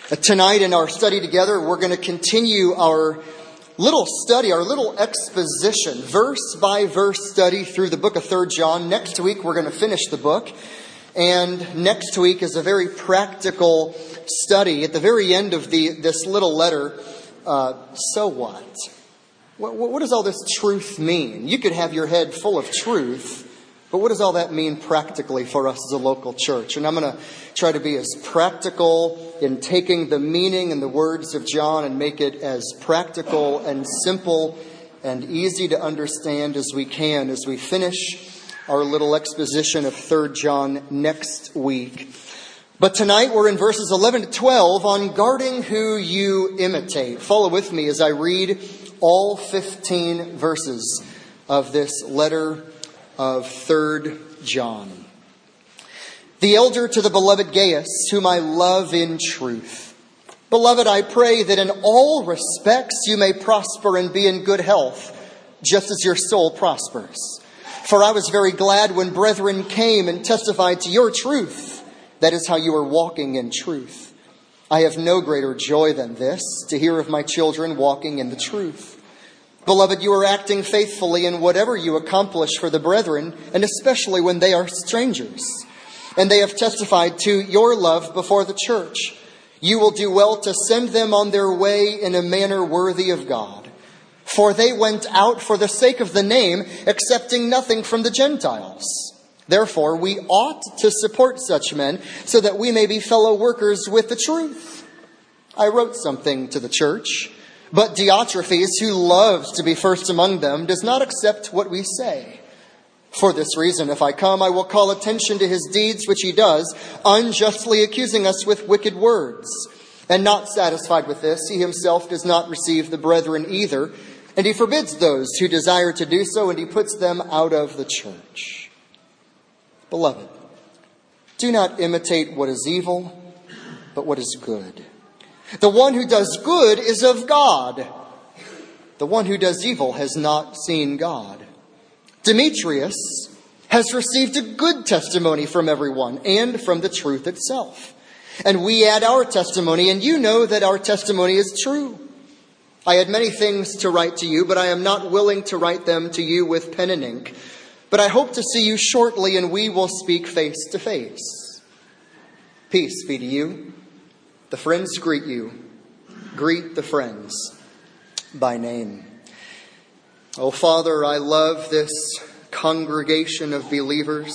Tonight in our study together, we're going to continue our little study, our little exposition, verse by verse study through the book of 3 John. Next week, we're going to finish the book. And next week is a very practical study. At the very end of this little letter, so what? What does all this truth mean? You could have your head full of truth, but what does all that mean practically for us as a local church? And I'm going to try to be as practical in taking the meaning and the words of John and make it as practical and simple and easy to understand as we can as we finish our little exposition of 3 John next week. But tonight we're in verses 11 to 12 on guarding who you imitate. Follow with me as I read all 15 verses of this letter of 3 John. The elder to the beloved Gaius, whom I love in truth. Beloved, I pray that in all respects you may prosper and be in good health, just as your soul prospers. For I was very glad when brethren came and testified to your truth. That is how you are walking in truth. I have no greater joy than this, to hear of my children walking in the truth. Beloved, you are acting faithfully in whatever you accomplish for the brethren, and especially when they are strangers. And they have testified to your love before the church. You will do well to send them on their way in a manner worthy of God. For they went out for the sake of the name, accepting nothing from the Gentiles. Therefore, we ought to support such men so that we may be fellow workers with the truth. I wrote something to the church, but Diotrephes, who loves to be first among them, does not accept what we say. For this reason, if I come, I will call attention to his deeds which he does, unjustly accusing us with wicked words. And not satisfied with this, he himself does not receive the brethren either, and he forbids those who desire to do so, and he puts them out of the church. Beloved, do not imitate what is evil, but what is good. The one who does good is of God. The one who does evil has not seen God. Demetrius has received a good testimony from everyone and from the truth itself. And we add our testimony, and you know that our testimony is true. I had many things to write to you, but I am not willing to write them to you with pen and ink. But I hope to see you shortly, and we will speak face to face. Peace be to you. The friends greet you. Greet the friends by name. Oh, Father, I love this congregation of believers,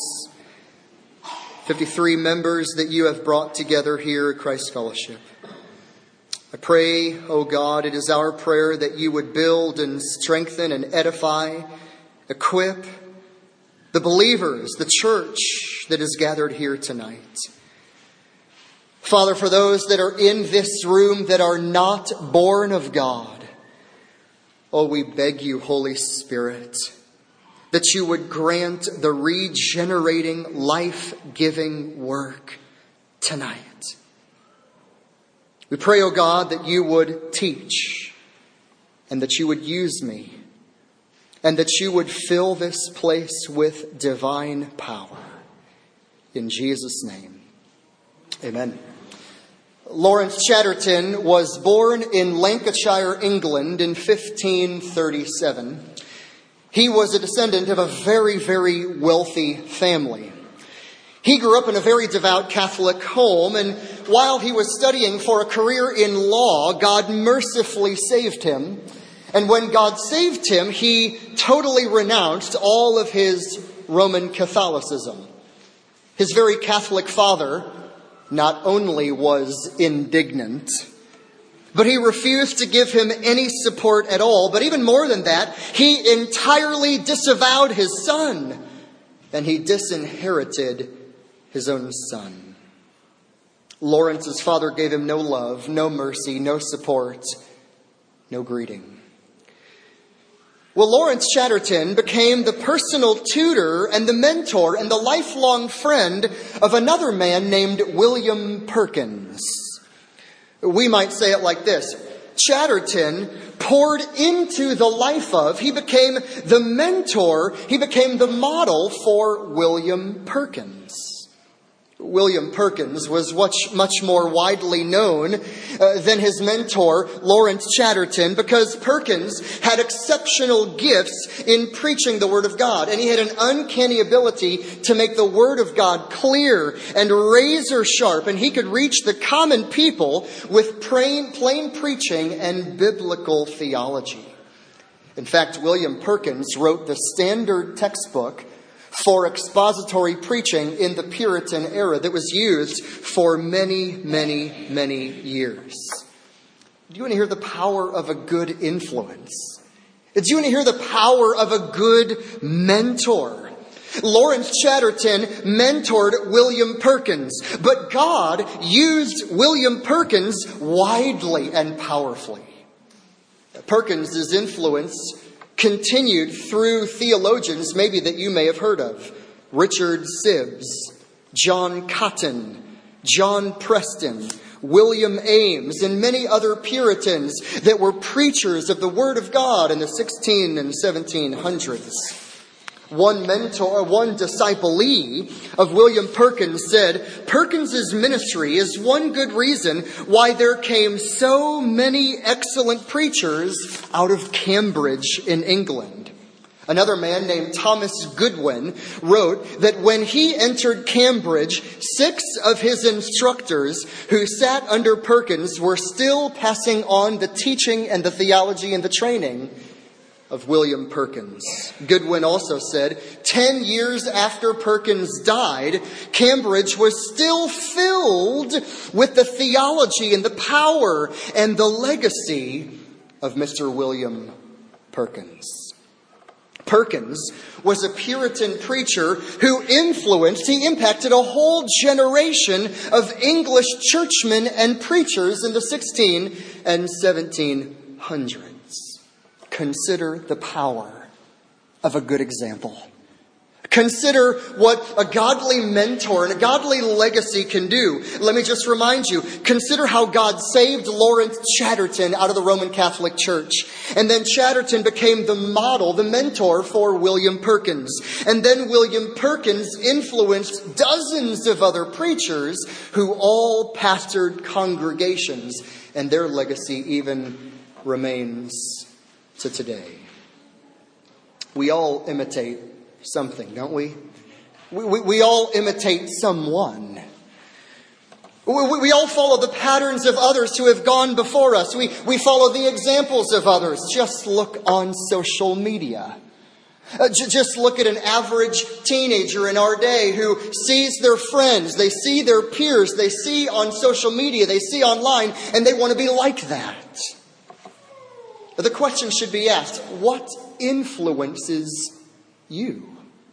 53 members that you have brought together here at Christ Fellowship. I pray, oh God, it is our prayer that you would build and strengthen and edify, equip the believers, the church that is gathered here tonight. Father, for those that are in this room that are not born of God, oh, we beg you, Holy Spirit, that you would grant the regenerating, life-giving work tonight. We pray, oh God, that you would teach and that you would use me and that you would fill this place with divine power. In Jesus' name, amen. Lawrence Chatterton was born in Lancashire, England in 1537. He was a descendant of a very, very wealthy family. He grew up in a very devout Catholic home, and while he was studying for a career in law, God mercifully saved him. And when God saved him, he totally renounced all of his Roman Catholicism. His very Catholic father not only was indignant, but he refused to give him any support at all. But even more than that, he entirely disavowed his son, and he disinherited his own son. Lawrence's father gave him no love, no mercy, no support, no greeting. Well, Lawrence Chatterton became the personal tutor and the mentor and the lifelong friend of another man named William Perkins. We might say it like this: Chatterton poured into the life of, he became the mentor, he became the model for William Perkins. William Perkins was much more widely known than his mentor, Lawrence Chatterton, because Perkins had exceptional gifts in preaching the Word of God. And he had an uncanny ability to make the Word of God clear and razor sharp. And he could reach the common people with plain preaching and biblical theology. In fact, William Perkins wrote the standard textbook for expository preaching in the Puritan era that was used for many, many, many years. Do you want to hear the power of a good influence? Do you want to hear the power of a good mentor? Lawrence Chatterton mentored William Perkins, but God used William Perkins widely and powerfully. Perkins' influence continued through theologians maybe that you may have heard of. Richard Sibbes, John Cotton, John Preston, William Ames, and many other Puritans that were preachers of the Word of God in the 16 and 1700s. One disciple-lee of William Perkins said, "Perkins's ministry is one good reason why there came so many excellent preachers out of Cambridge in England." Another man named Thomas Goodwin wrote that when he entered Cambridge, 6 of his instructors who sat under Perkins were still passing on the teaching and the theology and the training of William Perkins. Goodwin also said, 10 years after Perkins died, Cambridge was still filled with the theology and the power and the legacy of Mr. William Perkins. Perkins was a Puritan preacher who he impacted a whole generation of English churchmen and preachers in the 16 and 1700s. Consider the power of a good example. Consider what a godly mentor and a godly legacy can do. Let me just remind you, consider how God saved Lawrence Chatterton out of the Roman Catholic Church. And then Chatterton became the model, the mentor for William Perkins. And then William Perkins influenced dozens of other preachers who all pastored congregations. And their legacy even remains to today. We all imitate something, don't we? We all imitate someone. We all follow the patterns of others who have gone before us. We follow the examples of others. Just look on social media. Just look at an average teenager in our day who sees their friends, they see their peers, they see on social media, they see online, and they want to be like that. The question should be asked, what influences you?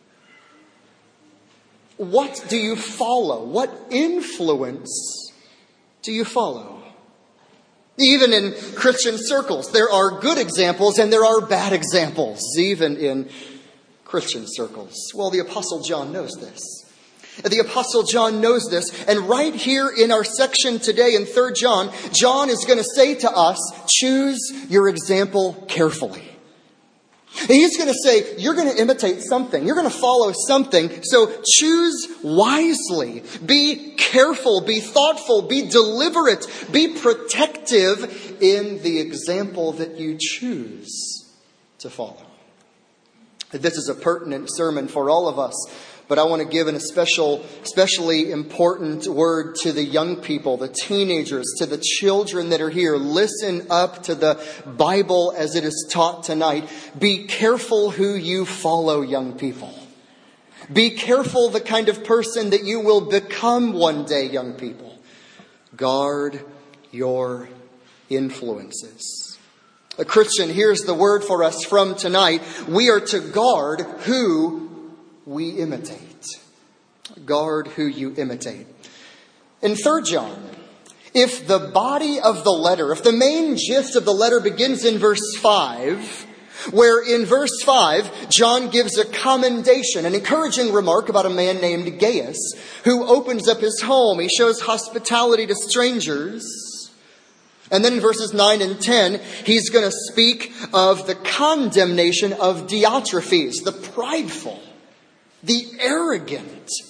What do you follow? What influence do you follow? Even in Christian circles, there are good examples and there are bad examples, even in Christian circles. Well, the Apostle John knows this. The Apostle John knows this, and right here in our section today in 3 John, John is going to say to us, choose your example carefully. And he's going to say, you're going to imitate something. You're going to follow something, so choose wisely. Be careful, be thoughtful, be deliberate, be protective in the example that you choose to follow. This is a pertinent sermon for all of us. But I want to give an especially important word to the young people, the teenagers, to the children that are here. Listen up to the Bible as it is taught tonight. Be careful who you follow, young people. Be careful the kind of person that you will become one day, young people. Guard your influences. A Christian, here's the word for us from tonight. We are to guard who we imitate. Guard who you imitate. In 3 John, if the body of the letter, if the main gist of the letter begins in verse 5, where in verse 5, John gives a commendation, an encouraging remark about a man named Gaius, who opens up his home. He shows hospitality to strangers. And then in verses 9 and 10, he's going to speak of the condemnation of Diotrephes, the prideful, the arrogant,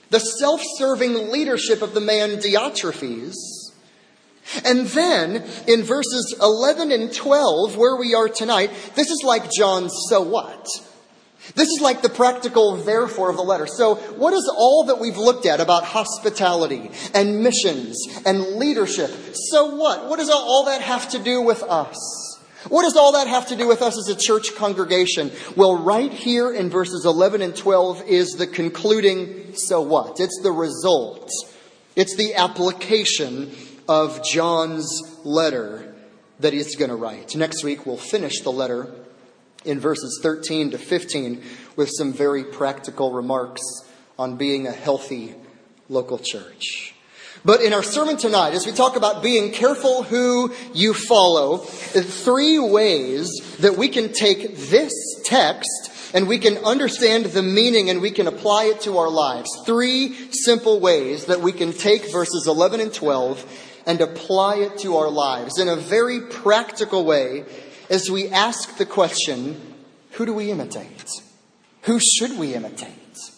the self-serving leadership of the man Diotrephes. And then in verses 11 and 12, where we are tonight, this is like John's so what? This is like the practical therefore of the letter. So what is all that we've looked at about hospitality and missions and leadership? So what? What does all that have to do with us? What does all that have to do with us as a church congregation? Well, right here in verses 11 and 12 is the concluding so what? It's the result. It's the application of John's letter that he's going to write. Next week we'll finish the letter in verses 13 to 15 with some very practical remarks on being a healthy local church. But in our sermon tonight, as we talk about being careful who you follow, 3 ways that we can take this text and we can understand the meaning and we can apply it to our lives. 3 simple ways that we can take verses 11 and 12 and apply it to our lives in a very practical way as we ask the question, who do we imitate? Who should we imitate?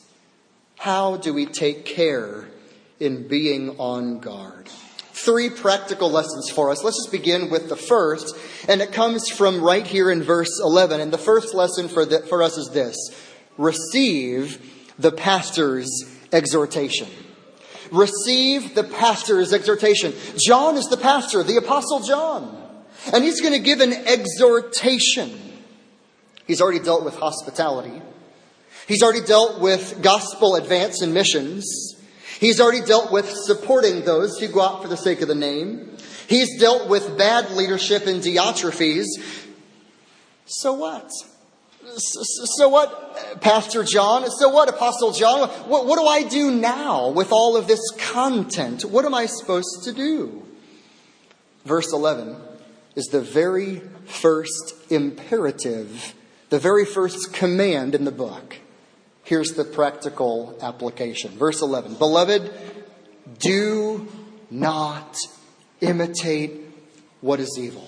How do we take care in being on guard? 3 practical lessons for us. Let's just begin with the first, and it comes from right here in verse 11. And the first lesson for us is this: receive the pastor's exhortation. Receive the pastor's exhortation. John is the pastor, the Apostle John. And he's going to give an exhortation. He's already dealt with hospitality. He's already dealt with gospel advance and missions. He's already dealt with supporting those who go out for the sake of the name. He's dealt with bad leadership in Diotrephes. So what? So what, Pastor John? So what, Apostle John? What do I do now with all of this content? What am I supposed to do? Verse 11 is the very first imperative, the very first command in the book. Here's the practical application. Verse 11, beloved, do not imitate what is evil.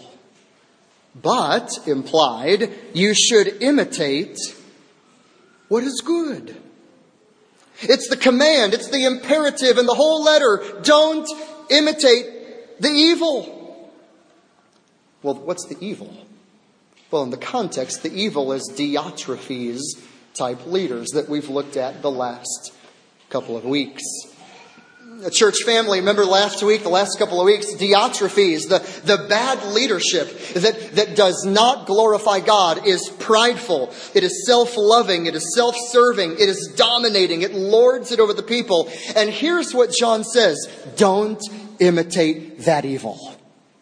But, implied, you should imitate what is good. It's the command, it's the imperative in the whole letter. Don't imitate the evil. Well, what's the evil? Well, in the context, the evil is Diotrephes type leaders that we've looked at the last couple of weeks. A church family, remember last week, the last couple of weeks, Diotrephes, the bad leadership that does not glorify God, is prideful, it is self-loving, it is self-serving, it is dominating, it lords it over the people. And here's what John says: don't imitate that evil.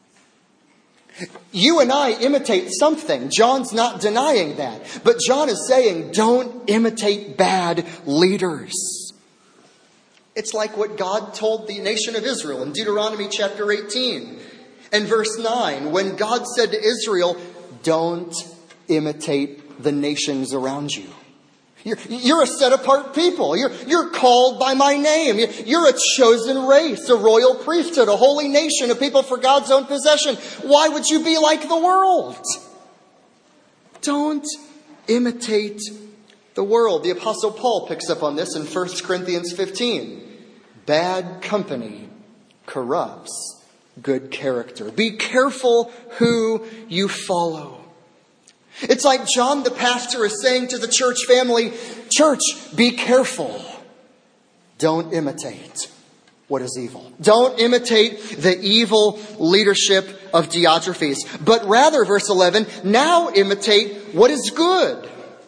You and I imitate something. John's not denying that. But John is saying, don't imitate bad leaders. It's like what God told the nation of Israel in Deuteronomy chapter 18 and verse 9, when God said to Israel, don't imitate the nations around you. You're a set-apart people. You're called by my name. You're a chosen race, a royal priesthood, a holy nation, a people for God's own possession. Why would you be like the world? Don't imitate the world. The Apostle Paul picks up on this in 1 Corinthians 15. Bad company corrupts good character. Be careful who you follow. It's like John the pastor is saying to the church family, church, be careful. Don't imitate what is evil. Don't imitate the evil leadership of Diotrephes. But rather, verse 11, now imitate what is good.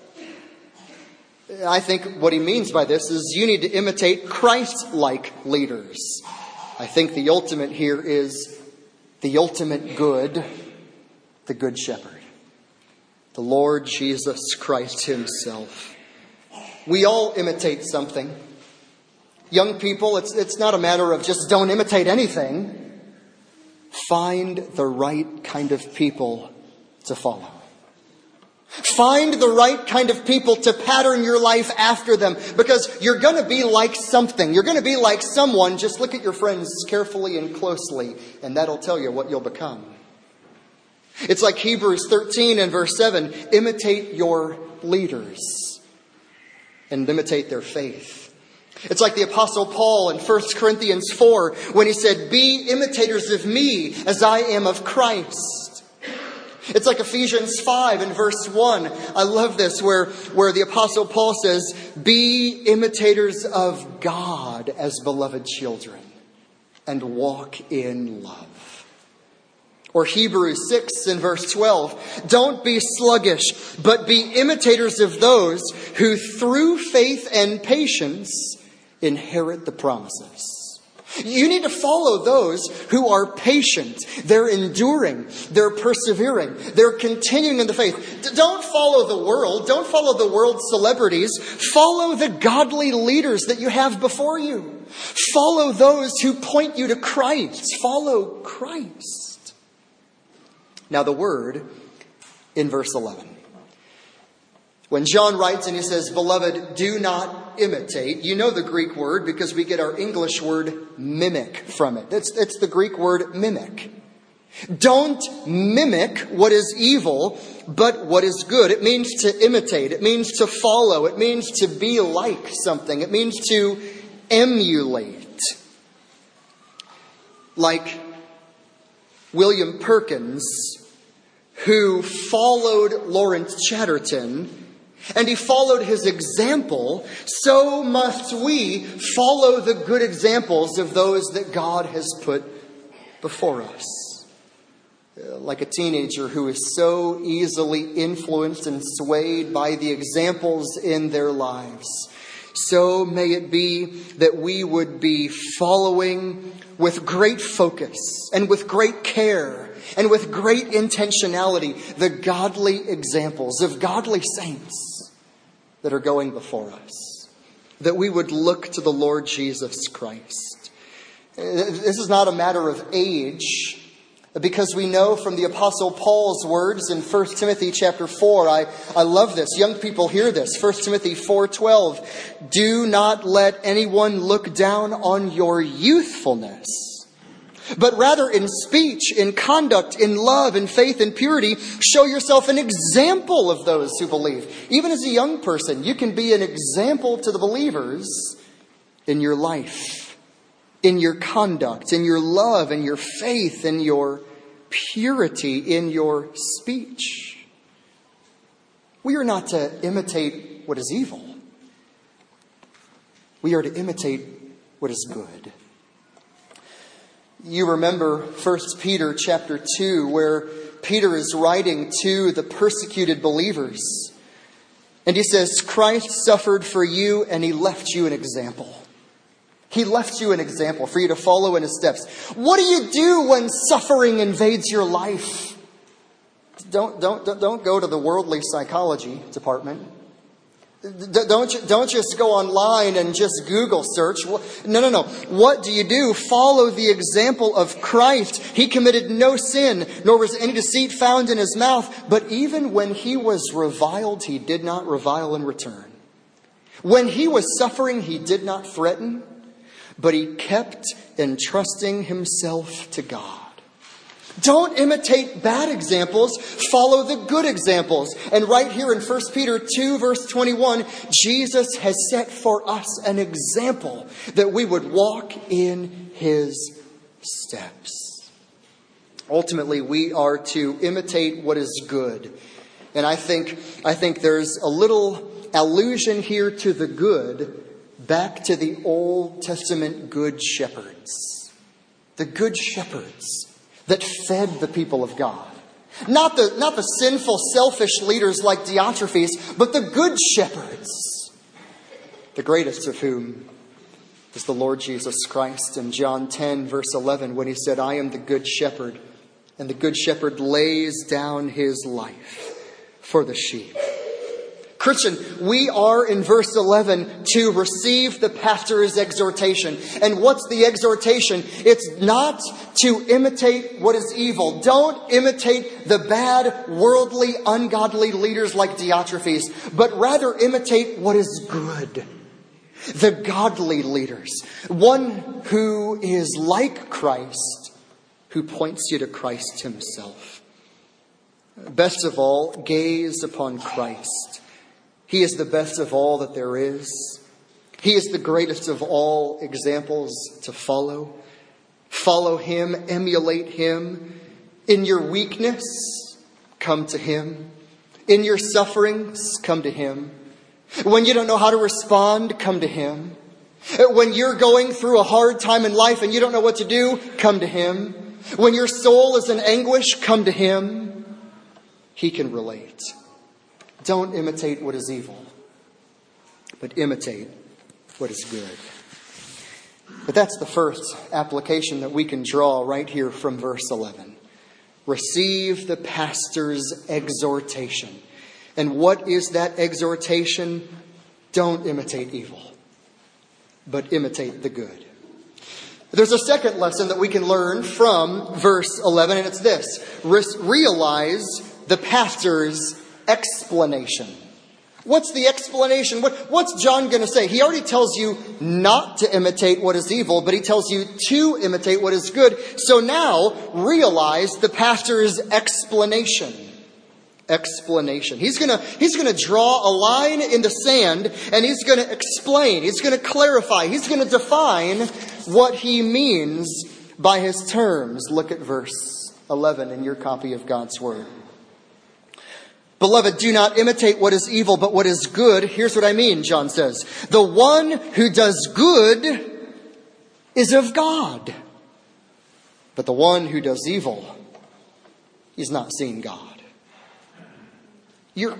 I think what he means by this is you need to imitate Christ-like leaders. I think the ultimate here is the ultimate good, the Good Shepherd. The Lord Jesus Christ himself. We all imitate something. Young people, it's not a matter of just don't imitate anything. Find the right kind of people to follow. Find the right kind of people to pattern your life after them, because you're going to be like something. You're going to be like someone. Just look at your friends carefully and closely, and that'll tell you what you'll become. It's like Hebrews 13 and verse 7. Imitate your leaders and imitate their faith. It's like the Apostle Paul in 1 Corinthians 4 when he said, "Be imitators of me as I am of Christ." It's like Ephesians 5 and verse 1. I love this where the Apostle Paul says, "Be imitators of God as beloved children and walk in love." Or Hebrews 6 and verse 12. "Don't be sluggish, but be imitators of those who through faith and patience inherit the promises." You need to follow those who are patient. They're enduring. They're persevering. They're continuing in the faith. Don't follow the world. Don't follow the world's celebrities. Follow the godly leaders that you have before you. Follow those who point you to Christ. Follow Christ. Now the word in verse 11. When John writes and he says, "Beloved, do not imitate," you know the Greek word because we get our English word mimic from it. It's the Greek word mimic. Don't mimic what is evil, but what is good. It means to imitate. It means to follow. It means to be like something. It means to emulate. Like William Perkins, who followed Lawrence Chatterton, and he followed his example, so must we follow the good examples of those that God has put before us. Like a teenager who is so easily influenced and swayed by the examples in their lives, so may it be that we would be following with great focus and with great care and with great intentionality the godly examples of godly saints that are going before us. That we would look to the Lord Jesus Christ. This is not a matter of age, because we know from the Apostle Paul's words in 1 Timothy chapter 4, I love this. Young people hear this. 1 Timothy 4:12. "Do not let anyone look down on your youthfulness, but rather in speech, in conduct, in love, in faith, in purity, show yourself an example of those who believe." Even as a young person, you can be an example to the believers in your life, in your conduct, in your love, in your faith, in your purity, in your speech. We are not to imitate what is evil. We are to imitate what is good. You remember 1 Peter chapter 2, where Peter is writing to the persecuted believers. And he says, "Christ suffered for you and he left you an example." He left you an example for you to follow in his steps. What do you do when suffering invades your life? Don't go to the worldly psychology department. Don't just go online and just Google search. No. What do you do? Follow the example of Christ. He committed no sin, nor was any deceit found in his mouth. But even when he was reviled, he did not revile in return. When he was suffering, he did not threaten, but he kept entrusting himself to God. Don't imitate bad examples. Follow the good examples. And right here in 1 Peter 2 verse 21, Jesus has set for us an example that we would walk in his steps. Ultimately, we are to imitate what is good. And I think there's a little allusion here to the good back to the Old Testament good shepherds. The good shepherds that fed the people of God. Not the sinful, selfish leaders like Diotrephes, but the good shepherds. The greatest of whom is the Lord Jesus Christ in John 10, verse 11, when he said, "I am the good shepherd, and the good shepherd lays down his life for the sheep." Christian, we are in verse 11 to receive the pastor's exhortation. And what's the exhortation? It's not to imitate what is evil. Don't imitate the bad, worldly, ungodly leaders like Diotrephes, but rather imitate what is good. The godly leaders. One who is like Christ, who points you to Christ himself. Best of all, gaze upon Christ. He is the best of all that there is. He is the greatest of all examples to follow. Follow him, emulate him. In your weakness, come to him. In your sufferings, come to him. When you don't know how to respond, come to him. When you're going through a hard time in life and you don't know what to do, come to him. When your soul is in anguish, come to him. He can relate. Don't imitate what is evil, but imitate what is good. But that's the first application that we can draw right here from verse 11. Receive the pastor's exhortation. And what is that exhortation? Don't imitate evil, but imitate the good. There's a second lesson that we can learn from verse 11, and it's this. Realize the pastor's explanation. What's the explanation? What's John going to say? He already tells you not to imitate what is evil, but he tells you to imitate what is good. So now, realize the pastor's explanation. Explanation. He's going to draw a line in the sand, and he's going to explain. He's going to clarify. He's going to define what he means by his terms. Look at verse 11 in your copy of God's Word. Beloved, do not imitate what is evil, but what is good. Here's what I mean, John says. The one who does good is of God. But the one who does evil, he's not seen God. You're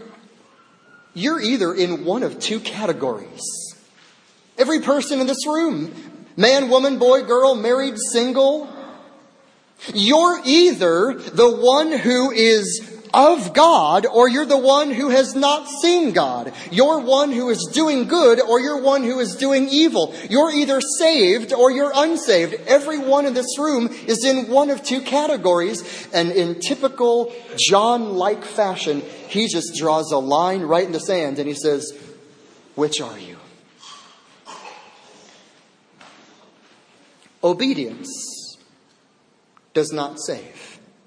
either in one of two categories. Every person in this room, man, woman, boy, girl, married, single, you're either the one who is of God, or you're the one who has not seen God. You're one who is doing good, or you're one who is doing evil. You're either saved or you're unsaved. Everyone in this room is in one of two categories. And in typical John-like fashion, he just draws a line right in the sand and he says, which are you? Obedience does not save.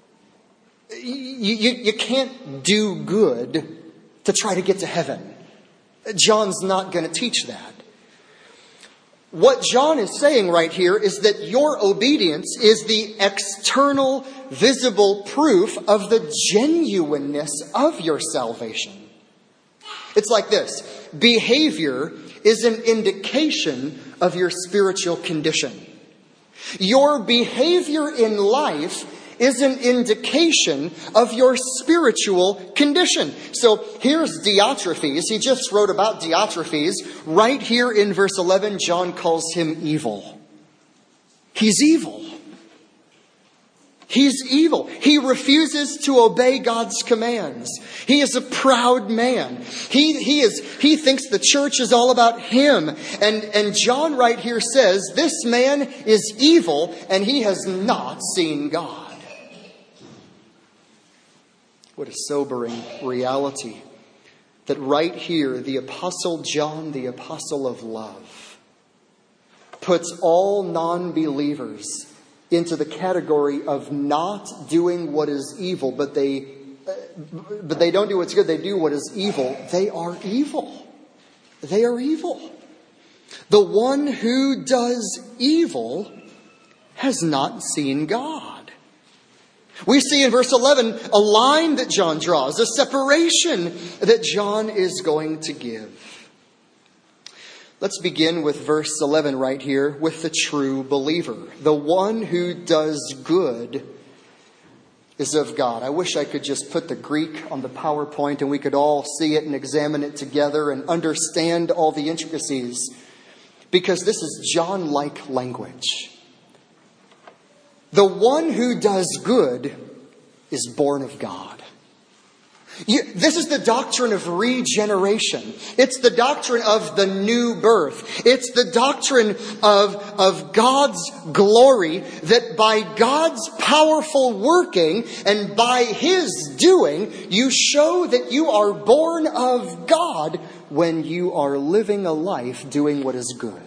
You can't do good to try to get to heaven. John's not going to teach that. What John is saying right here is that your obedience is the external, visible proof of the genuineness of your salvation. It's like this. Behavior is an indication of your spiritual condition. Your behavior in life is an indication of your spiritual condition. So here's Diotrephes. He just wrote about Diotrephes. Right here in verse 11, John calls him evil. He's evil. He's evil. He refuses to obey God's commands. He is a proud man. He thinks the church is all about him. And John right here says, this man is evil and he has not seen God. What a sobering reality that right here, the Apostle John, the apostle of love, puts all non-believers into the category of not doing what is evil, but they don't do what's good, they do what is evil. They are evil. They are evil. The one who does evil has not seen God. We see in verse 11 a line that John draws, a separation that John is going to give. Let's begin with verse 11 right here with the true believer. The one who does good is of God. I wish I could just put the Greek on the PowerPoint and we could all see it and examine it together and understand all the intricacies, because this is John-like language. The one who does good is born of God. This is the doctrine of regeneration. It's the doctrine of the new birth. It's the doctrine of God's glory, that by God's powerful working and by His doing, you show that you are born of God when you are living a life doing what is good.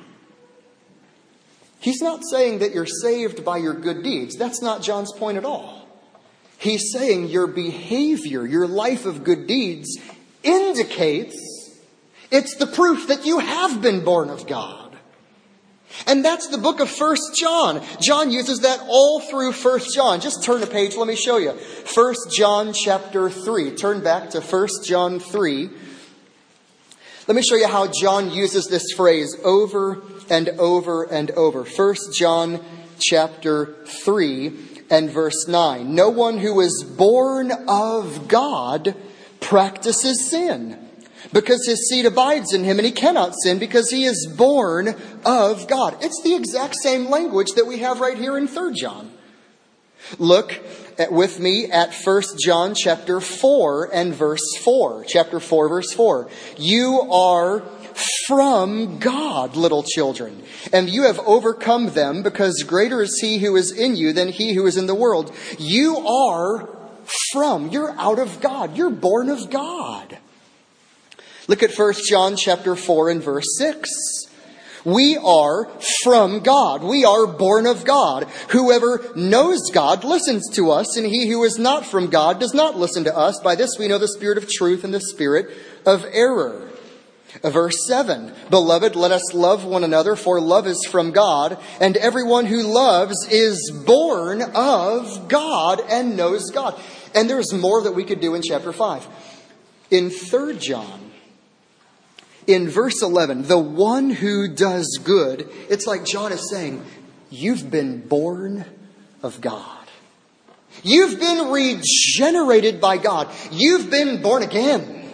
He's not saying that you're saved by your good deeds. That's not John's point at all. He's saying your behavior, your life of good deeds, indicates It's the proof that you have been born of God. And that's the book of 1 John. John uses that all through 1 John. Just turn a page, let me show you. 1 John chapter 3. Turn back to 1 John 3. Let me show you how John uses this phrase over and over and over. 1 John chapter 3 and verse 9. No one who is born of God practices sin, because his seed abides in him, and he cannot sin because he is born of God. It's the exact same language that we have right here in 3 John. Look with me at 1 John chapter 4 and verse 4. Chapter 4, verse 4. You are from God, little children, and you have overcome them, because greater is he who is in you than he who is in the world. You are from. You're out of God. You're born of God. Look at 1 John chapter 4 and verse 6. We are from God. We are born of God. Whoever knows God listens to us, and he who is not from God does not listen to us. By this we know the spirit of truth and the spirit of error. Verse 7. Beloved, let us love one another, for love is from God, and everyone who loves is born of God and knows God. And there's more that we could do in chapter 5. In 3 John, in verse 11, the one who does good, it's like John is saying, you've been born of God. You've been regenerated by God. You've been born again.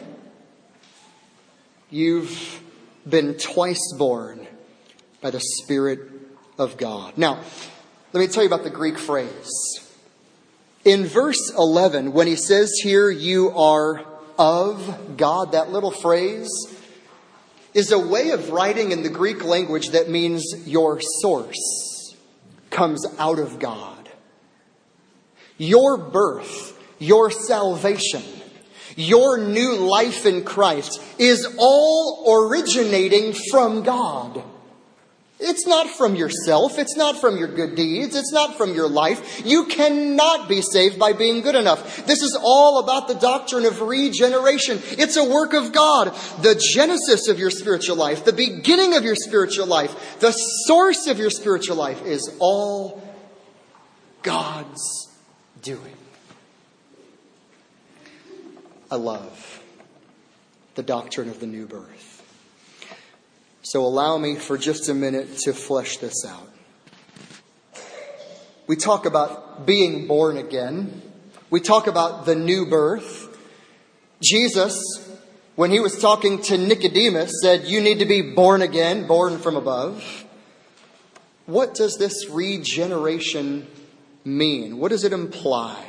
You've been twice born by the Spirit of God. Now, let me tell you about the Greek phrase. In verse 11, when he says here, you are of God, that little phrase is a way of writing in the Greek language that means your source comes out of God. Your birth, your salvation, your new life in Christ is all originating from God. It's not from yourself. It's not from your good deeds. It's not from your life. You cannot be saved by being good enough. This is all about the doctrine of regeneration. It's a work of God. The genesis of your spiritual life, the beginning of your spiritual life, the source of your spiritual life is all God's doing. I love the doctrine of the new birth. So allow me for just a minute to flesh this out. We talk about being born again. We talk about the new birth. Jesus, when he was talking to Nicodemus, said, you need to be born again, born from above. What does this regeneration mean? What does it imply?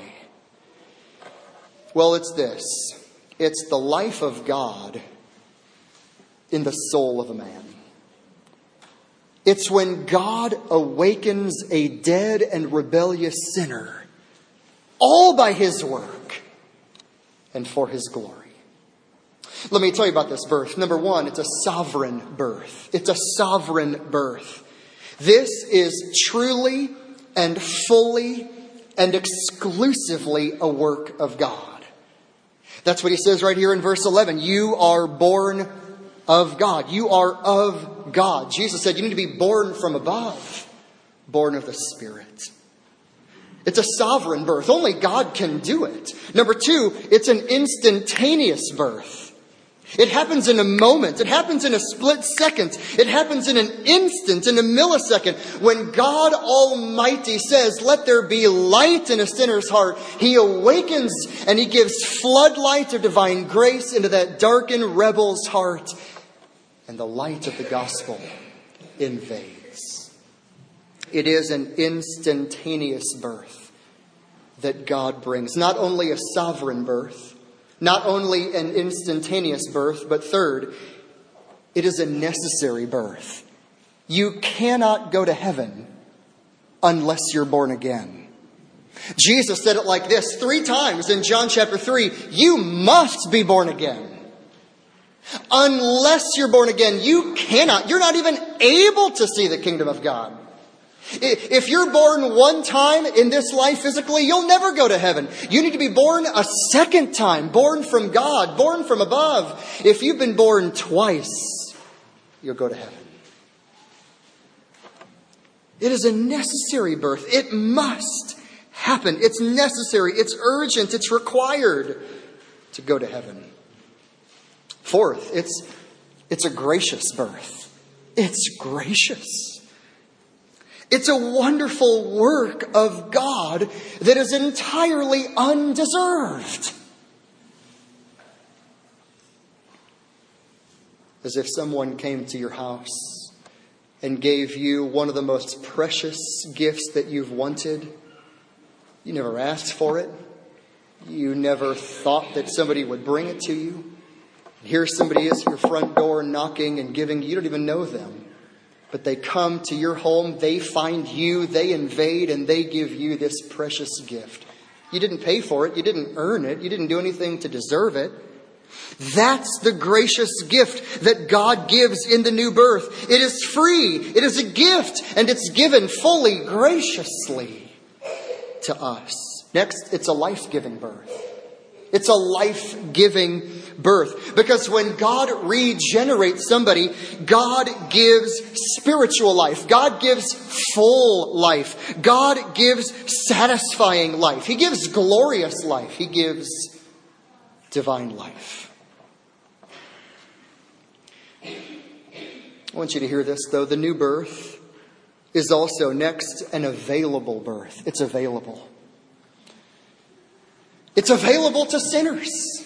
Well, it's this. It's the life of God in the soul of a man. It's when God awakens a dead and rebellious sinner, all by his work and for his glory. Let me tell you about this birth. Number one, it's a sovereign birth. It's a sovereign birth. This is truly and fully and exclusively a work of God. That's what he says right here in verse 11. You are born of God. You are of God. Jesus said you need to be born from above, born of the Spirit. It's a sovereign birth. Only God can do it. Number two, it's an instantaneous birth. It happens in a moment. It happens in a split second. It happens in an instant, in a millisecond. When God Almighty says, let there be light in a sinner's heart, he awakens and he gives floodlight of divine grace into that darkened rebel's heart. And the light of the gospel invades. It is an instantaneous birth that God brings. Not only a sovereign birth, not only an instantaneous birth, but third, it is a necessary birth. You cannot go to heaven unless you're born again. Jesus said it like this 3 times in John chapter 3. You must be born again. Unless you're born again, you cannot. You're not even able to see the kingdom of God. If you're born one time in this life physically, you'll never go to heaven. You need to be born a second time, born from God, born from above. If you've been born twice, you'll go to heaven. It is a necessary birth. It must happen. It's necessary. It's urgent. It's required to go to heaven. Fourth, it's a gracious birth. It's gracious. It's a wonderful work of God that is entirely undeserved. As if someone came to your house and gave you one of the most precious gifts that you've wanted. You never asked for it. You never thought that somebody would bring it to you. Here somebody is at your front door knocking and giving. You don't even know them. But they come to your home, they find you, they invade, and they give you this precious gift. You didn't pay for it, you didn't earn it, you didn't do anything to deserve it. That's the gracious gift that God gives in the new birth. It is free, it is a gift, and it's given fully, graciously to us. Next, it's a life-giving birth. It's a life-giving birth. Because when God regenerates somebody, God gives spiritual life. God gives full life. God gives satisfying life. He gives glorious life. He gives divine life. I want you to hear this, though. The new birth is also next an available birth. It's available. It's available to sinners.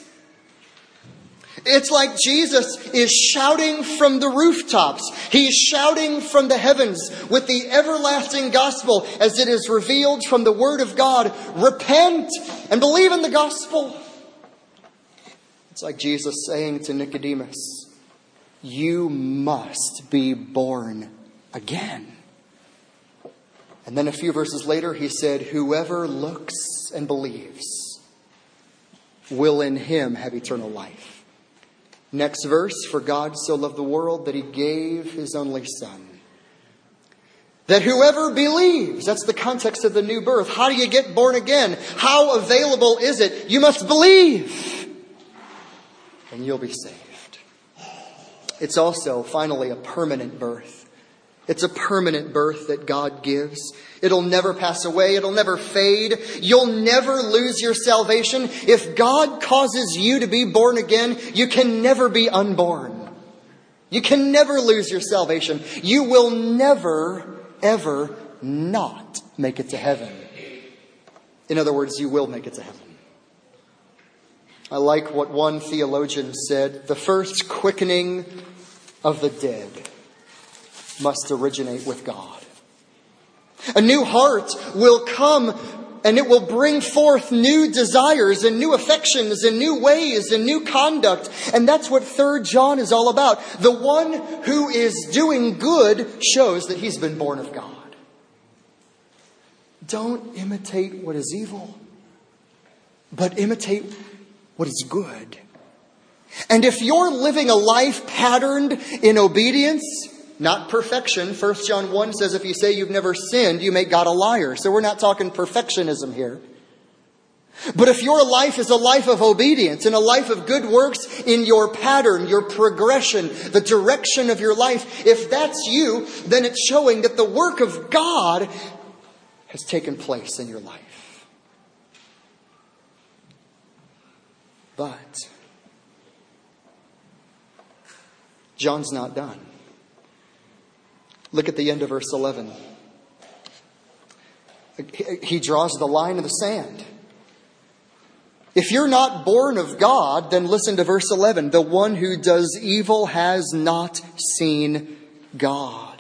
It's like Jesus is shouting from the rooftops. He's shouting from the heavens with the everlasting gospel as it is revealed from the Word of God. Repent and believe in the gospel. It's like Jesus saying to Nicodemus, you must be born again. And then a few verses later he said, whoever looks and believes will in him have eternal life. Next verse, for God so loved the world that he gave his only Son. That whoever believes, that's the context of the new birth. How do you get born again? How available is it? You must believe, and you'll be saved. It's also, finally, a permanent birth. It's a permanent birth that God gives. It'll never pass away. It'll never fade. You'll never lose your salvation. If God causes you to be born again, you can never be unborn. You can never lose your salvation. You will never, ever not make it to heaven. In other words, you will make it to heaven. I like what one theologian said. The first quickening of the dead must originate with God. A new heart will come and it will bring forth new desires and new affections and new ways and new conduct. And that's what 3 John is all about. The one who is doing good shows that he's been born of God. Don't imitate what is evil, but imitate what is good. And if you're living a life patterned in obedience, not perfection. 1 John 1 says if you say you've never sinned, you make God a liar. So we're not talking perfectionism here. But if your life is a life of obedience and a life of good works in your pattern, your progression, the direction of your life, if that's you, then it's showing that the work of God has taken place in your life. But John's not done. Look at the end of verse 11. He draws the line in the sand. If you're not born of God, then listen to verse 11. The one who does evil has not seen God.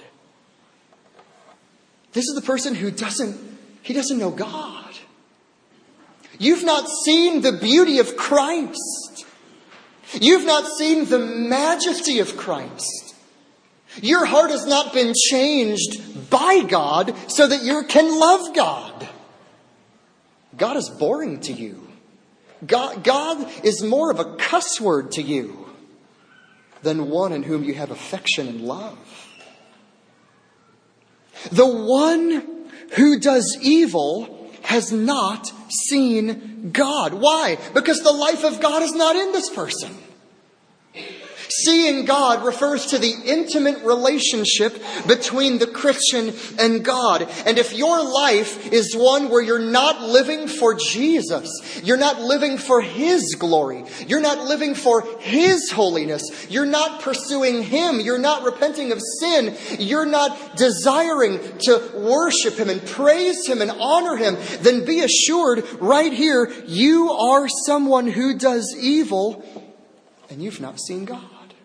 This is the person who doesn't know God. You've not seen the beauty of Christ. You've not seen the majesty of Christ. Your heart has not been changed by God so that you can love God. God is boring to you. God is more of a cuss word to you than one in whom you have affection and love. The one who does evil has not seen God. Why? Because the life of God is not in this person. Seeing God refers to the intimate relationship between the Christian and God. And if your life is one where you're not living for Jesus, you're not living for His glory, you're not living for His holiness, you're not pursuing Him, you're not repenting of sin, you're not desiring to worship Him and praise Him and honor Him, then be assured right here, you are someone who does evil and you've not seen God.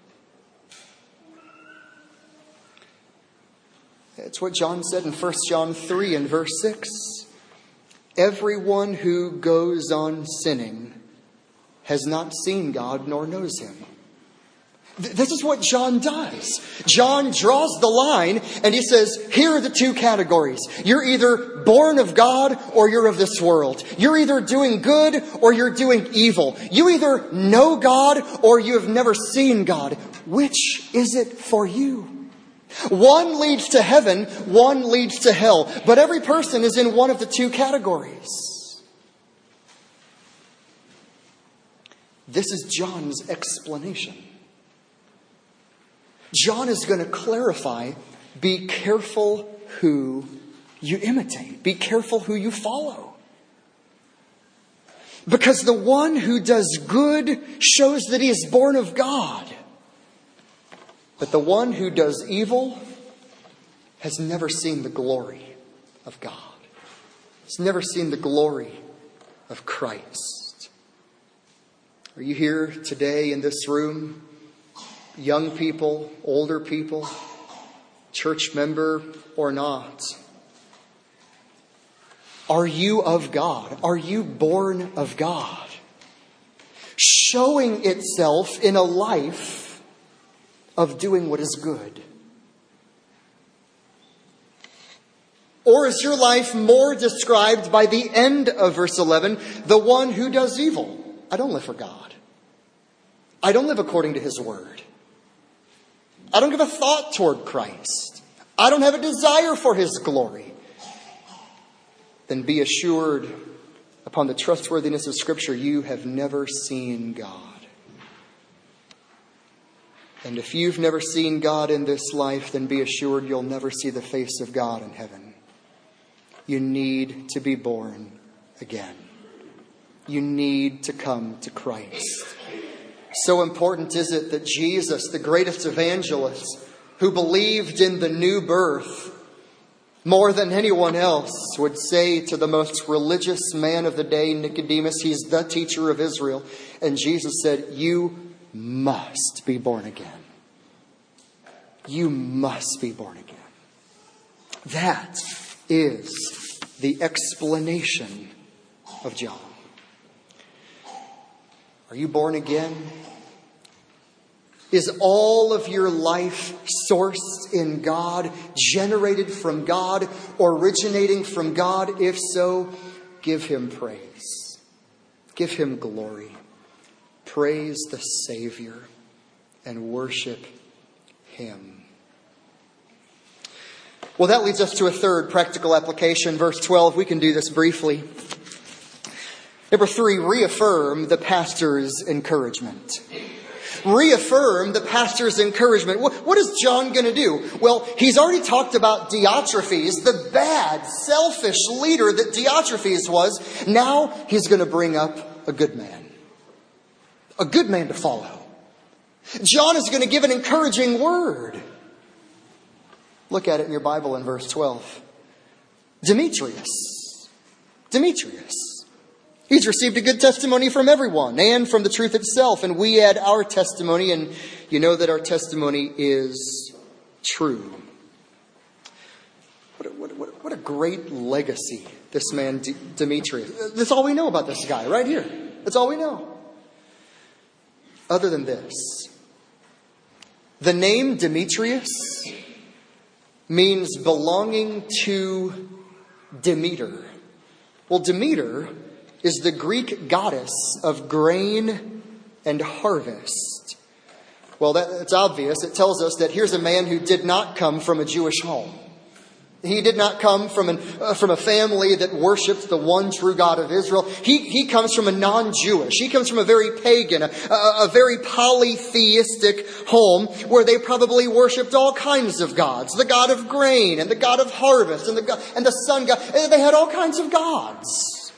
It's what John said in 1 John 3 and verse 6. Everyone who goes on sinning has not seen God nor knows Him. This is what John does. John draws the line and he says, here are the two categories. You're either born of God or you're of this world. You're either doing good or you're doing evil. You either know God or you have never seen God. Which is it for you? One leads to heaven, one leads to hell. But every person is in one of the two categories. This is John's explanation. John is going to clarify, be careful who you imitate. Be careful who you follow. Because the one who does good shows that he is born of God. But the one who does evil has never seen the glory of God. Has never seen the glory of Christ. Are you here today in this room? Young people, older people, church member or not? Are you of God? Are you born of God? Showing itself in a life of doing what is good? Or is your life more described by the end of verse 11, the one who does evil? I don't live for God. I don't live according to His word. I don't give a thought toward Christ. I don't have a desire for His glory. Then be assured, upon the trustworthiness of Scripture, you have never seen God. And if you've never seen God in this life, then be assured you'll never see the face of God in heaven. You need to be born again. You need to come to Christ. So important is it that Jesus, the greatest evangelist, who believed in the new birth more than anyone else, would say to the most religious man of the day, Nicodemus, he's the teacher of Israel. And Jesus said, you must be born again. You must be born again. That is the explanation of John. Are you born again? Is all of your life sourced in God, generated from God, originating from God? If so, give Him praise. Give Him glory. Praise the Savior and worship Him. Well, that leads us to a third practical application. Verse 12, we can do this briefly. Number 3, reaffirm the pastor's encouragement. Reaffirm the pastor's encouragement. What is John going to do? Well, he's already talked about Diotrephes, the bad, selfish leader that Diotrephes was. Now he's going to bring up a good man. A good man to follow. John is going to give an encouraging word. Look at it in your Bible in verse 12. Demetrius. He's received a good testimony from everyone and from the truth itself. And we add our testimony, and you know that our testimony is true. What a great legacy this man Demetrius. That's all we know about this guy right here. That's all we know. Other than this, the name Demetrius means belonging to Demeter. Well, Demeter is the Greek goddess of grain and harvest. Well, that's obvious. It tells us that here's a man who did not come from a Jewish home. He did not come from a family that worshipped the one true God of Israel. He comes from a non-Jewish. He comes from a very pagan, a very polytheistic home where they probably worshipped all kinds of gods. The god of grain and the god of harvest and the sun god. They had all kinds of gods.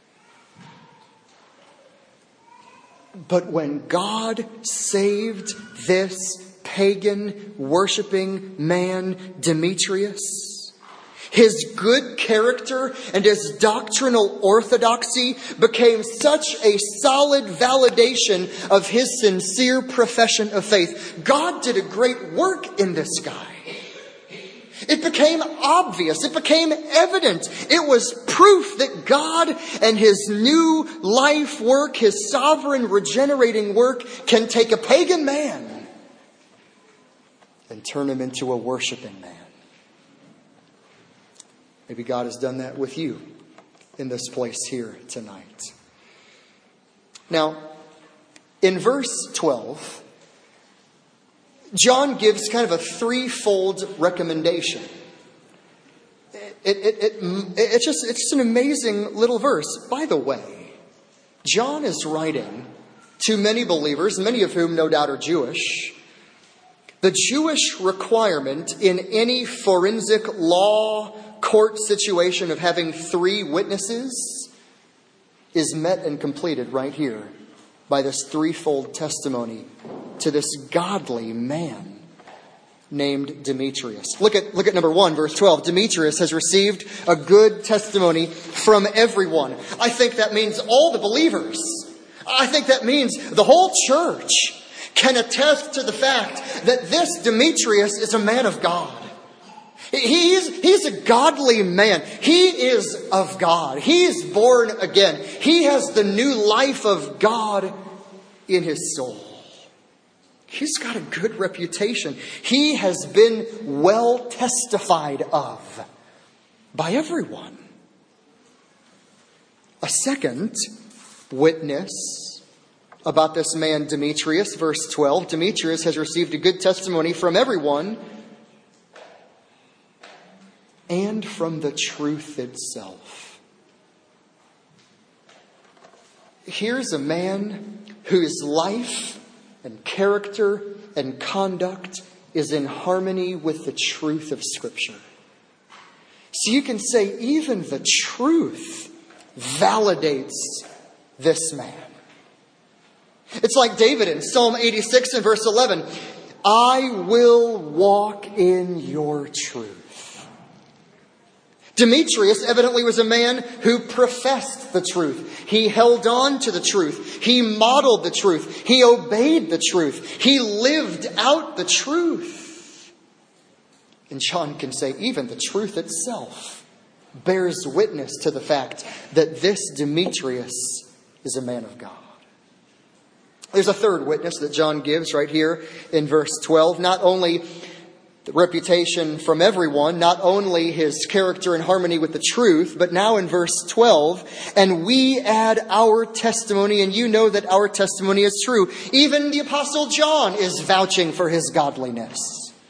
But when God saved this pagan worshiping man, Demetrius, his good character and his doctrinal orthodoxy became such a solid validation of his sincere profession of faith. God did a great work in this guy. It became obvious. It became evident. It was proof that God and His new life work, His sovereign regenerating work, can take a pagan man and turn him into a worshiping man. Maybe God has done that with you in this place here tonight. Now, in verse 12, John gives kind of a threefold recommendation. It's just an amazing little verse. By the way, John is writing to many believers, many of whom no doubt are Jewish. The Jewish requirement in any forensic law court situation of having 3 witnesses is met and completed right here by this threefold testimony to this godly man named Demetrius. Look at number 1, verse 12. Demetrius has received a good testimony from everyone. I think that means all the believers. I think that means the whole church can attest to the fact that this Demetrius is a man of God. He's a godly man. He is of God. He is born again. He has the new life of God in his soul. He's got a good reputation. He has been well testified of by everyone. A second witness about this man Demetrius, verse 12. Demetrius has received a good testimony from everyone and from the truth itself. Here's a man whose life and character and conduct is in harmony with the truth of Scripture. So you can say even the truth validates this man. It's like David in Psalm 86 and verse 11. I will walk in your truth. Demetrius evidently was a man who professed the truth. He held on to the truth. He modeled the truth. He obeyed the truth. He lived out the truth. And John can say even the truth itself bears witness to the fact that this Demetrius is a man of God. There's a third witness that John gives right here in verse 12. Not only the reputation from everyone, not only his character in harmony with the truth, but now in verse 12, and we add our testimony, and you know that our testimony is true. Even the Apostle John is vouching for his godliness.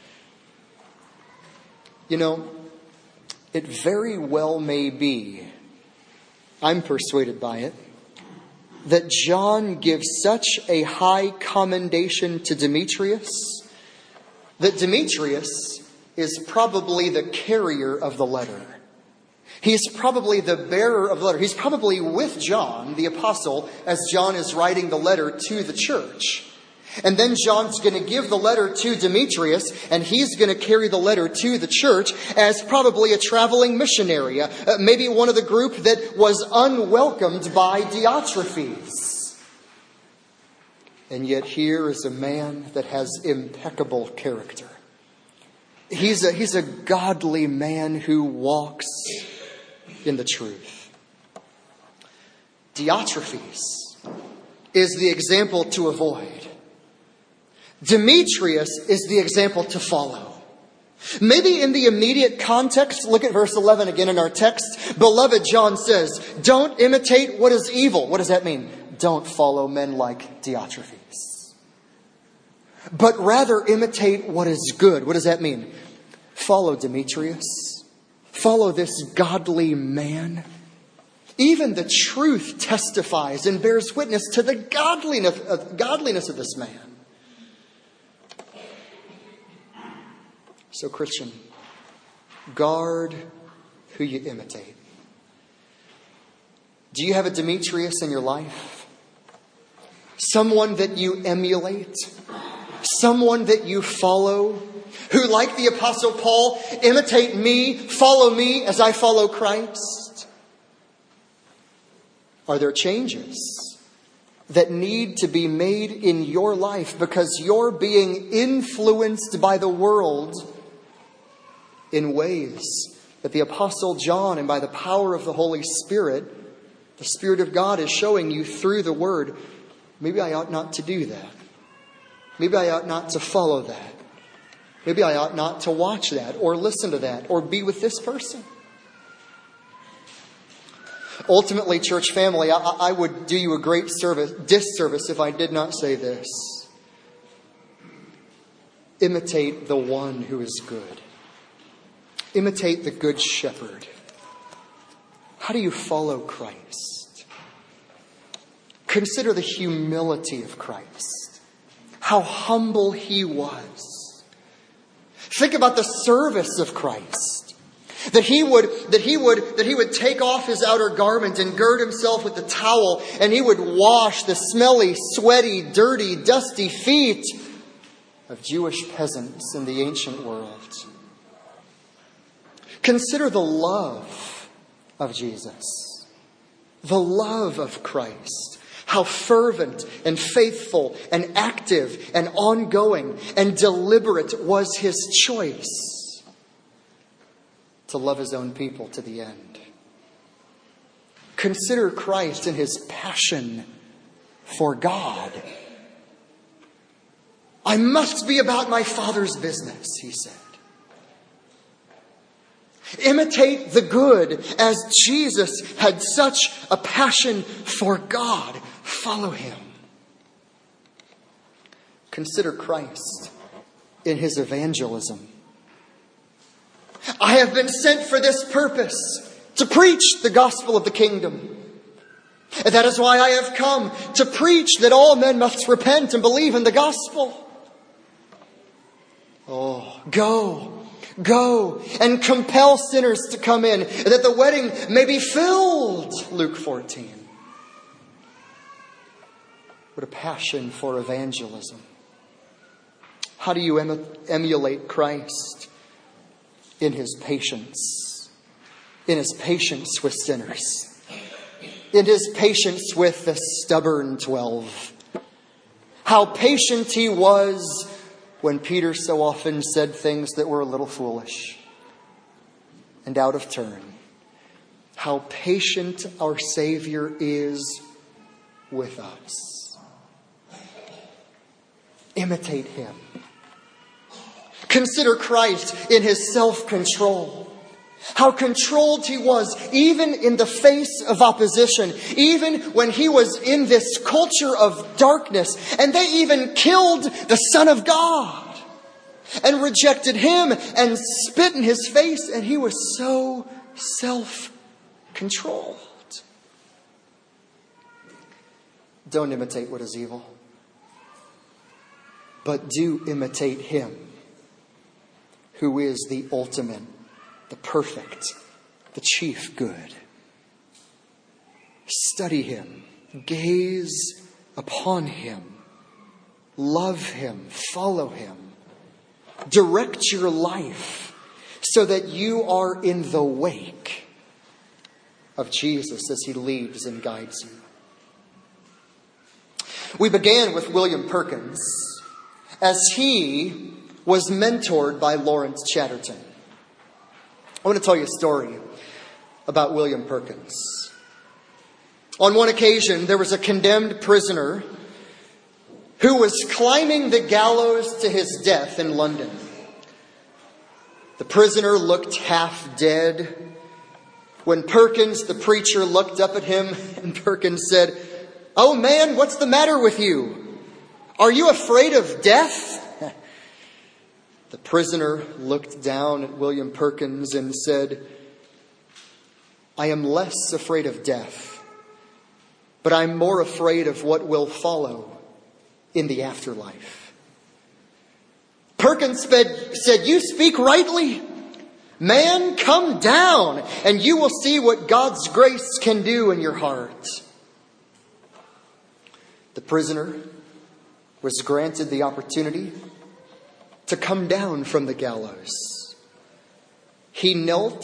You know, it very well may be, I'm persuaded by it, that John gives such a high commendation to Demetrius that Demetrius is probably the carrier of the letter. He's probably the bearer of the letter. He's probably with John, the apostle, as John is writing the letter to the church. And then John's going to give the letter to Demetrius, and he's going to carry the letter to the church as probably a traveling missionary, maybe one of the group that was unwelcomed by Diotrephes. And yet here is a man that has impeccable character. He's a godly man who walks in the truth. Diotrephes is the example to avoid. Demetrius is the example to follow. Maybe in the immediate context, look at verse 11 again in our text. Beloved, John says, don't imitate what is evil. What does that mean? Don't follow men like Diotrephes. But rather imitate what is good. What does that mean? Follow Demetrius. Follow this godly man. Even the truth testifies and bears witness to the godliness of this man. So, Christian, guard who you imitate. Do you have a Demetrius in your life? Someone that you emulate? Someone that you follow? Who, like the Apostle Paul, imitate me, follow me as I follow Christ? Are there changes that need to be made in your life because you're being influenced by the world in ways that the Apostle John, and by the power of the Holy Spirit, the Spirit of God is showing you through the Word, maybe I ought not to do that. Maybe I ought not to follow that. Maybe I ought not to watch that or listen to that or be with this person. Ultimately, church family, I would do you a great disservice if I did not say this. Imitate the one who is good. Imitate the good shepherd. How do you follow Christ? Consider the humility of Christ. How humble he was. Think about the service of Christ. That he would take off his outer garment and gird himself with the towel, and he would wash the smelly, sweaty, dirty, dusty feet of Jewish peasants in the ancient world. Consider the love of Jesus. The love of Christ. How fervent and faithful and active and ongoing and deliberate was his choice to love his own people to the end. Consider Christ in his passion for God. I must be about my Father's business, he said. Imitate the good as Jesus had such a passion for God. Follow him. Consider Christ in his evangelism. I have been sent for this purpose, to preach the gospel of the kingdom. And that is why I have come, to preach that all men must repent and believe in the gospel. Oh, go and compel sinners to come in, that the wedding may be filled. Luke 14. What a passion for evangelism. How do you emulate Christ? In his patience. In his patience with sinners. In his patience with the stubborn 12. How patient he was when Peter so often said things that were a little foolish and out of turn. How patient our Savior is with us. Imitate him. Consider Christ in his self-control. How controlled he was, even in the face of opposition, even when he was in this culture of darkness, and they even killed the Son of God and rejected him and spit in his face, and he was so self-controlled. Don't imitate what is evil, but do imitate him who is the ultimate, the perfect, the chief good. Study him. Gaze upon him. Love him. Follow him. Direct your life so that you are in the wake of Jesus as he leads and guides you. We began with William Perkins as he was mentored by Lawrence Chatterton. I want to tell you a story about William Perkins. On one occasion, there was a condemned prisoner who was climbing the gallows to his death in London. The prisoner looked half dead. When Perkins, the preacher, looked up at him, and Perkins said, "Oh man, what's the matter with you? Are you afraid of death?" The prisoner looked down at William Perkins and said, I am less afraid of death, but I'm more afraid of what will follow in the afterlife. Perkins said, you speak rightly. Man, come down and you will see what God's grace can do in your heart. The prisoner was granted the opportunity to come down from the gallows. He knelt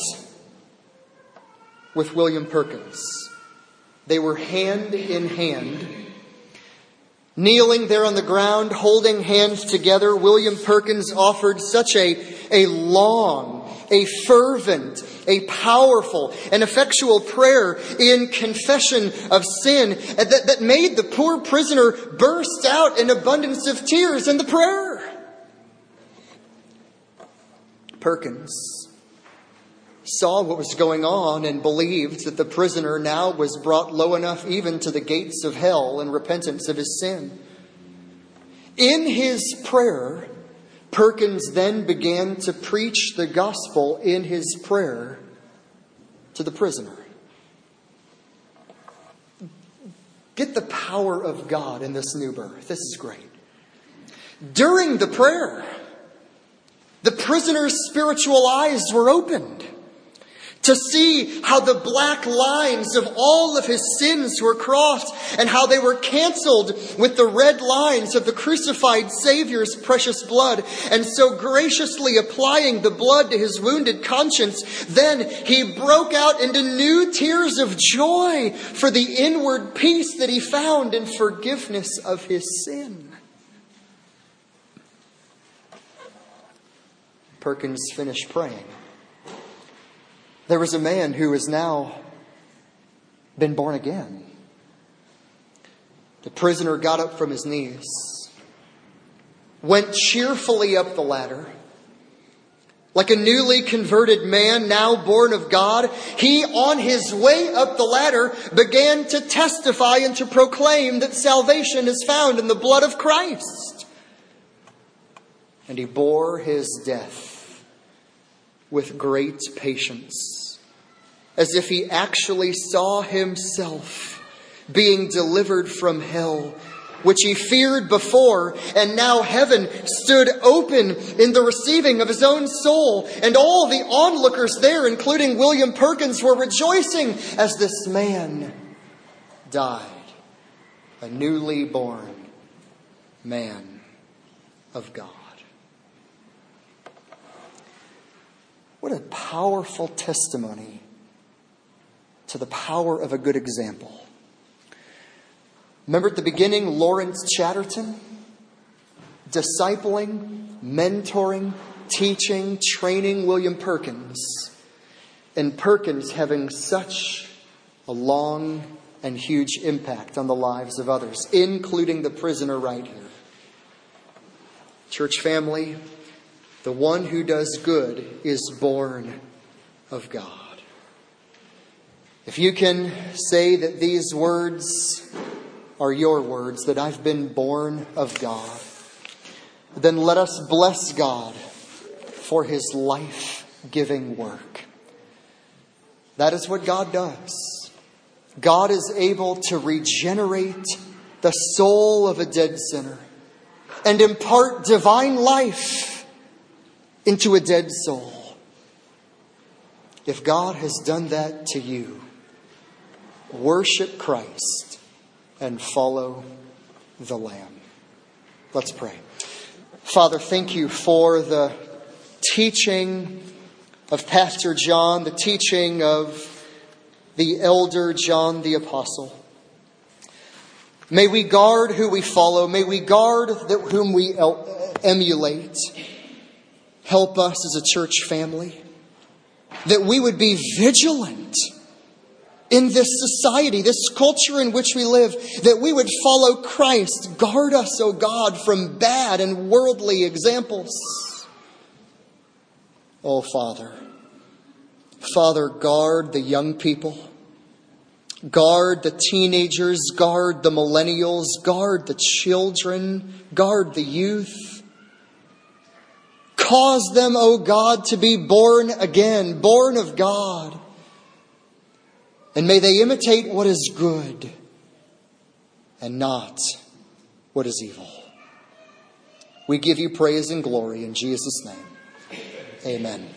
with William Perkins. They were hand in hand. Kneeling there on the ground, holding hands together, William Perkins offered such a long, a fervent, a powerful, and effectual prayer in confession of sin that made the poor prisoner burst out in abundance of tears in the prayer. Perkins saw what was going on and believed that the prisoner now was brought low enough even to the gates of hell in repentance of his sin. In his prayer, Perkins then began to preach the gospel in his prayer to the prisoner. Get the power of God in this new birth. This is great. During the prayer, the prisoner's spiritual eyes were opened to see how the black lines of all of his sins were crossed and how they were canceled with the red lines of the crucified Savior's precious blood. And so graciously applying the blood to his wounded conscience, then he broke out into new tears of joy for the inward peace that he found in forgiveness of his sin. Perkins finished praying. There was a man who has now been born again. The prisoner got up from his knees, went cheerfully up the ladder. Like a newly converted man, now born of God, he, on his way up the ladder, began to testify and to proclaim that salvation is found in the blood of Christ. And he bore his death with great patience, as if he actually saw himself being delivered from hell, which he feared before, and now heaven stood open in the receiving of his own soul. And all the onlookers there, including William Perkins, were rejoicing as this man died, a newly born man of God. What a powerful testimony to the power of a good example. Remember at the beginning, Lawrence Chatterton? Discipling, mentoring, teaching, training William Perkins. And Perkins having such a long and huge impact on the lives of others, including the prisoner right here. Church family, the one who does good is born of God. If you can say that these words are your words, that I've been born of God, then let us bless God for His life-giving work. That is what God does. God is able to regenerate the soul of a dead sinner and impart divine life into a dead soul. If God has done that to you, worship Christ and follow the Lamb. Let's pray. Father, thank you for the teaching of Pastor John, the teaching of the elder John the Apostle. May we guard who we follow. May we guard whom we emulate. Help us as a church family that we would be vigilant in this society, this culture in which we live, that we would follow Christ. Guard us, O God, from bad and worldly examples. Oh, Father, guard the young people. Guard the teenagers. Guard the millennials. Guard the children. Guard the youth. Cause them, O God, to be born again, born of God. And may they imitate what is good and not what is evil. We give you praise and glory in Jesus' name. Amen.